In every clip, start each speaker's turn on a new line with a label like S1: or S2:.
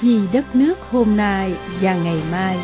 S1: Vì đất nước hôm nay và ngày mai.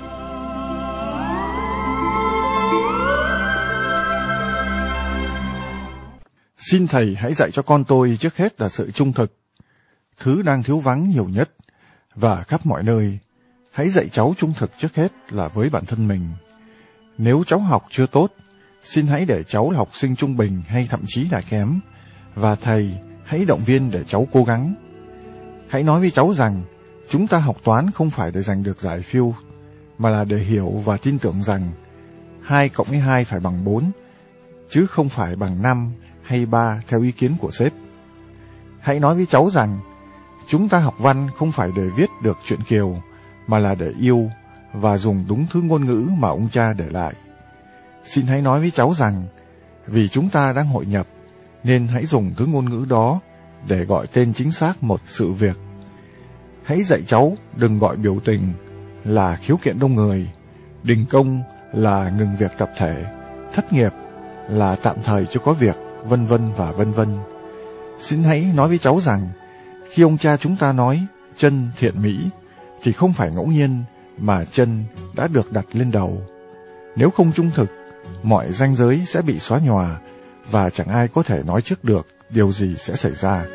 S2: Xin Thầy hãy dạy cho con tôi trước hết là sự trung thực, thứ đang thiếu vắng nhiều nhất và khắp mọi nơi. Hãy dạy cháu trung thực trước hết là với bản thân mình. Nếu cháu học chưa tốt, xin hãy để cháu là học sinh trung bình hay thậm chí là kém, và Thầy hãy động viên để cháu cố gắng. Hãy nói với cháu rằng chúng ta học toán không phải để giành được giải phiêu, mà là để hiểu và tin tưởng rằng 2 cộng với 2 phải bằng 4, chứ không phải bằng 5 hay 3 theo ý kiến của sếp. Hãy nói với cháu rằng chúng ta học văn không phải để viết được truyện Kiều, mà là để yêu và dùng đúng thứ ngôn ngữ mà ông cha để lại. Xin hãy nói với cháu rằng vì chúng ta đang hội nhập, nên hãy dùng thứ ngôn ngữ đó để gọi tên chính xác một sự việc. Hãy dạy cháu đừng gọi biểu tình là khiếu kiện đông người, đình công là ngừng việc tập thể, thất nghiệp là tạm thời chưa có việc, vân vân và vân vân. Xin hãy nói với cháu rằng khi ông cha chúng ta nói chân thiện mỹ thì không phải ngẫu nhiên mà chân đã được đặt lên đầu. Nếu không trung thực, mọi ranh giới sẽ bị xóa nhòa và chẳng ai có thể nói trước được điều gì sẽ xảy ra.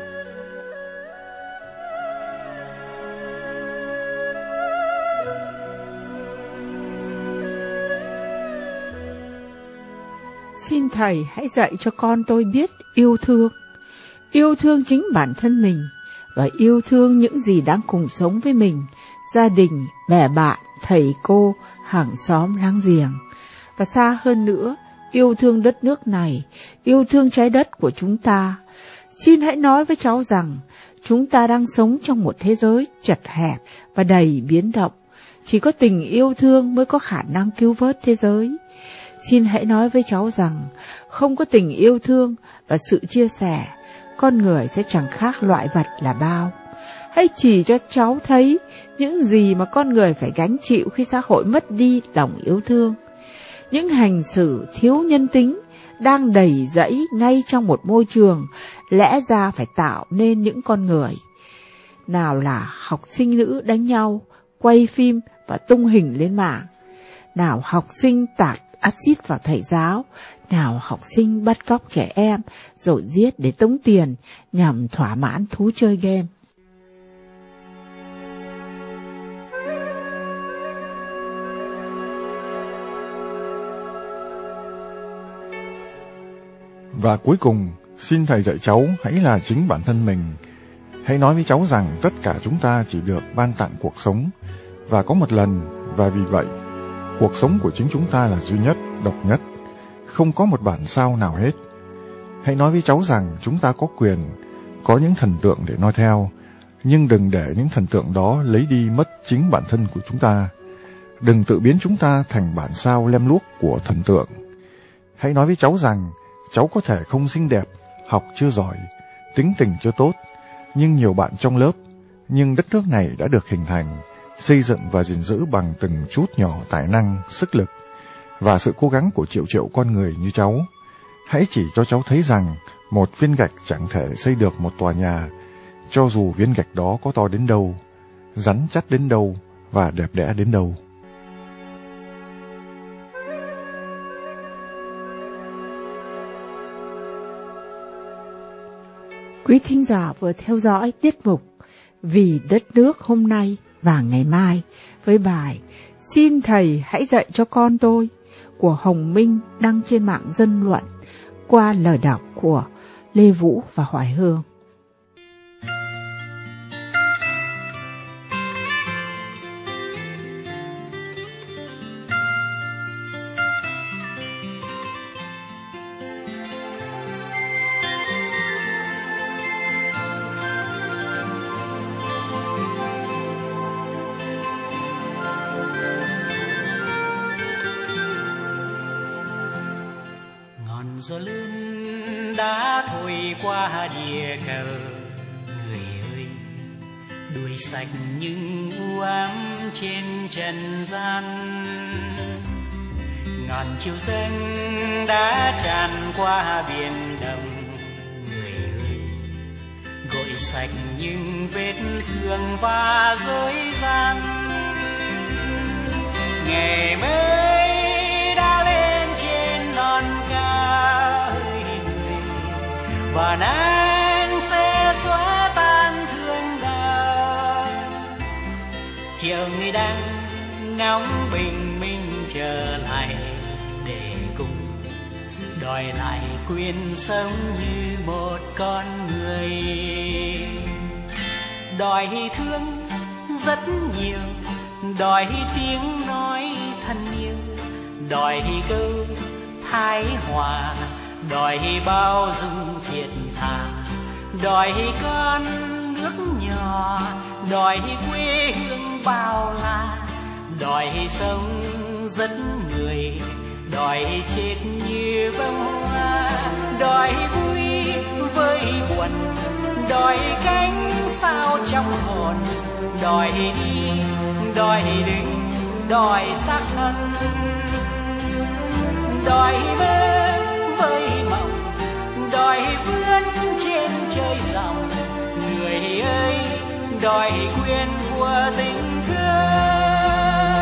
S3: Xin Thầy hãy dạy cho con tôi biết yêu thương. Yêu thương chính bản thân mình và yêu thương những gì đang cùng sống với mình, gia đình, bè bạn, thầy cô, hàng xóm láng giềng. Và xa hơn nữa, yêu thương đất nước này, yêu thương trái đất của chúng ta. Xin hãy nói với cháu rằng chúng ta đang sống trong một thế giới chật hẹp và đầy biến động. Chỉ có tình yêu thương mới có khả năng cứu vớt thế giới. Xin hãy nói với cháu rằng không có tình yêu thương và sự chia sẻ, con người sẽ chẳng khác loại vật là bao. Hãy chỉ cho cháu thấy những gì mà con người phải gánh chịu khi xã hội mất đi lòng yêu thương. Những hành xử thiếu nhân tính đang đầy rẫy ngay trong một môi trường lẽ ra phải tạo nên những con người. Nào là học sinh nữ đánh nhau, quay phim và tung hình lên mạng. Nào học sinh tạt axit vào thầy giáo, nào học sinh bắt cóc trẻ em rồi giết để tống tiền nhằm thỏa mãn thú chơi game.
S2: Và cuối cùng, xin Thầy dạy cháu hãy là chính bản thân mình. Hãy nói với cháu rằng tất cả chúng ta chỉ được ban tặng cuộc sống và có một lần, và vì vậy cuộc sống của chính chúng ta là duy nhất, độc nhất, không có một bản sao nào hết. Hãy nói với cháu rằng chúng ta có quyền, có những thần tượng để noi theo, nhưng đừng để những thần tượng đó lấy đi mất chính bản thân của chúng ta. Đừng tự biến chúng ta thành bản sao lem luốc của thần tượng. Hãy nói với cháu rằng cháu có thể không xinh đẹp, học chưa giỏi, tính tình chưa tốt, nhưng nhiều bạn trong lớp, nhưng đất nước này đã được hình thành, xây dựng và gìn giữ bằng từng chút nhỏ tài năng, sức lực và sự cố gắng của triệu triệu con người như cháu. Hãy chỉ cho cháu thấy rằng một viên gạch chẳng thể xây được một tòa nhà, cho dù viên gạch đó có to đến đâu, rắn chắc đến đâu và đẹp đẽ đến đâu.
S3: Quý thính giả vừa theo dõi tiết mục Vì đất nước hôm nay và ngày mai với bài Xin Thầy hãy dạy cho con tôi của Hồng Minh đăng trên mạng Dân Luận qua lời đọc của Lê Vũ và Hoài Hương.
S4: Gió lớn đã thổi qua địa cầu, người ơi đuổi sạch những u ám trên trần gian. Ngàn chiều xanh đã tràn qua biển đông, người ơi gọi sạch những vết thương và dối gian. Ngày mới đã lên trên non cao người, và nắng sẽ xóa tan thương đau. Chiều người đang ngóng bình minh trở lại để cùng đòi lại quyền sống như một con người. Đòi thương rất nhiều, đòi tiếng nói thân yêu, đòi câu thái hòa, đòi bao dung thiện thà, đòi con nước nhỏ, đòi quê hương bao la, đòi sống rất người, đòi chết như bông hoa, đòi vui với buồn, đòi cánh sao trong hồn, đòi đi, đòi đứng, đòi xác thân, đòi mơ với mộng, đòi vươn trên trời rộng. Người ơi, đòi quyền của tình thương.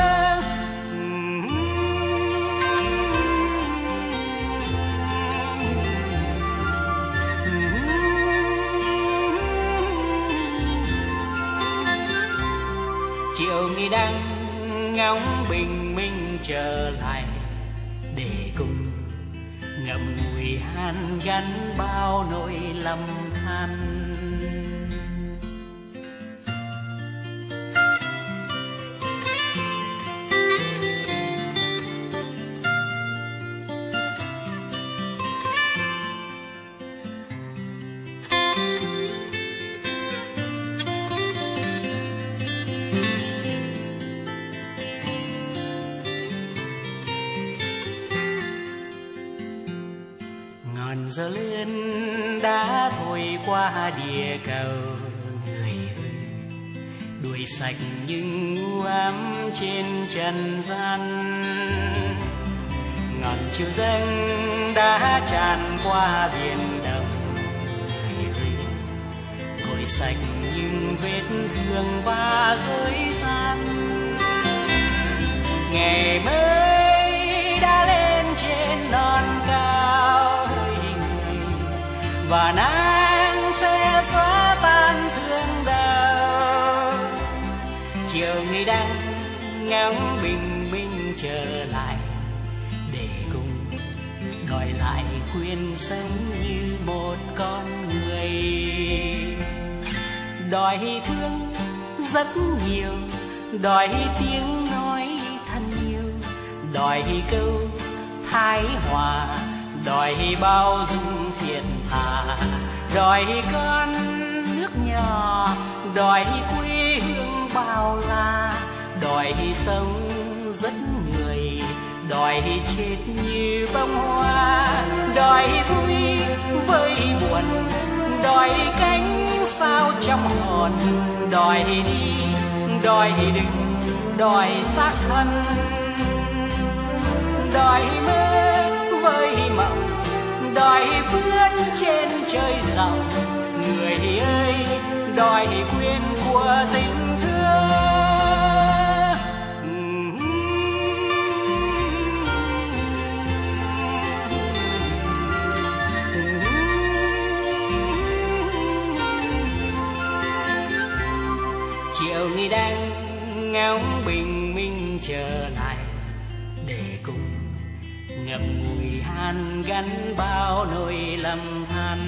S4: Chiều nghi đang ngóng bình minh trở lại để cùng ngậm ngùi han gắn bao nỗi lầm than. Giờ lên đã thổi qua địa cầu, người ơi đuổi sạch những u ám trên trần gian. Ngọn chiều dâng đã tràn qua biển đông, người ơi gội sạch những vết thương và dối gian. Ngày mới đã lên trên non cao, và nắng sẽ xóa tan thương đau. Chiều người đang ngóng bình minh trở lại để cùng đòi lại quyền sống như một con người. Đòi thương rất nhiều, đòi tiếng nói thân yêu, đòi câu thái hòa, đòi bao dung thiện thà, đòi con nước nhỏ, đòi quê hương bao la, đòi sống rất người, đòi chết như bông hoa, đòi vui với buồn, đòi cánh sao trong hồn, đòi đi, đòi đứng, đòi xác thân, đòi mơ với mộng, đòi vươn trên trời rộng. Người ơi, đòi quyền của tình thương. Chiều người đang ngóng bình minh trở lại để cùng ngậm ngùi han gắn bao nỗi lầm than.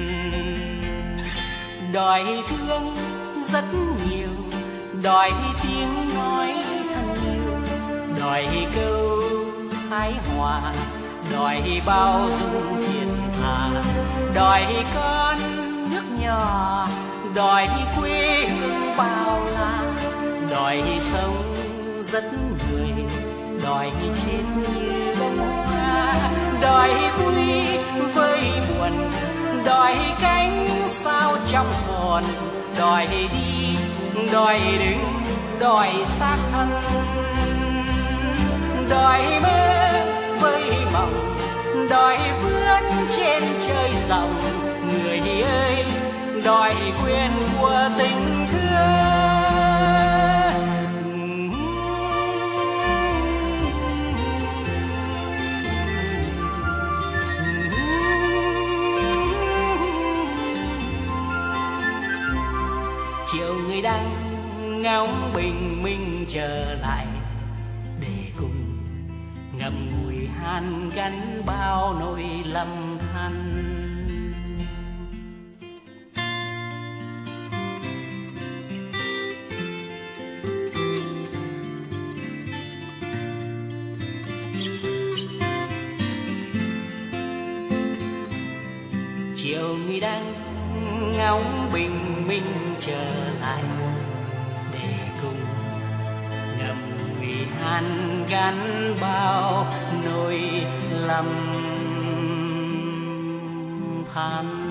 S4: Đòi thương rất nhiều, đòi tiếng nói thân yêu, đòi câu thái hòa, đòi bao dung thiên hà, đòi con nước nhỏ, đòi quê hương bao la, đòi sống rất người, đòi chết như bông hoa, đòi vui với buồn, đòi cánh sao trong hồn, đòi đi, đòi đứng, đòi xác thân, đòi mơ với mộng, đòi vươn trên trời rộng. Người ơi, đòi quyền của tình thương. Chiều người đang ngóng bình minh trở lại để cùng ngậm ngùi hàn gắn bao nỗi lầm than. Chiều người đang ngóng bình minh trở lại để cùng ngậm ngùi hàn gắn bao nỗi lầm than.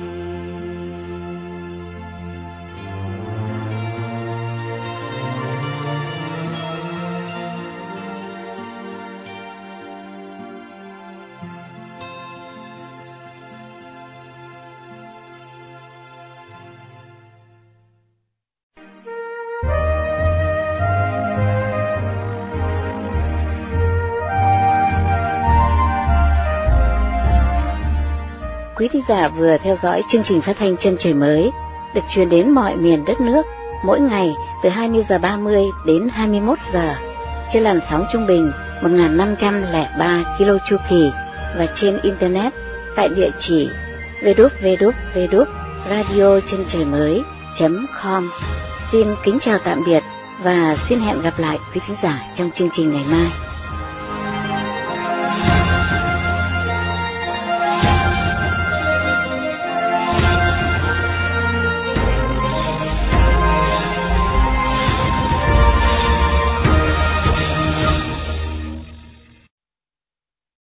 S5: Quý thính giả vừa theo dõi chương trình phát thanh Chân Trời Mới được truyền đến mọi miền đất nước mỗi ngày từ 20 giờ 30 đến 21 giờ trên làn sóng trung bình 1503 kilo chu kỳ và trên internet tại địa chỉ www.radiochentrờimới.com. Xin kính chào tạm biệt và xin hẹn gặp lại quý thính giả trong chương trình ngày mai.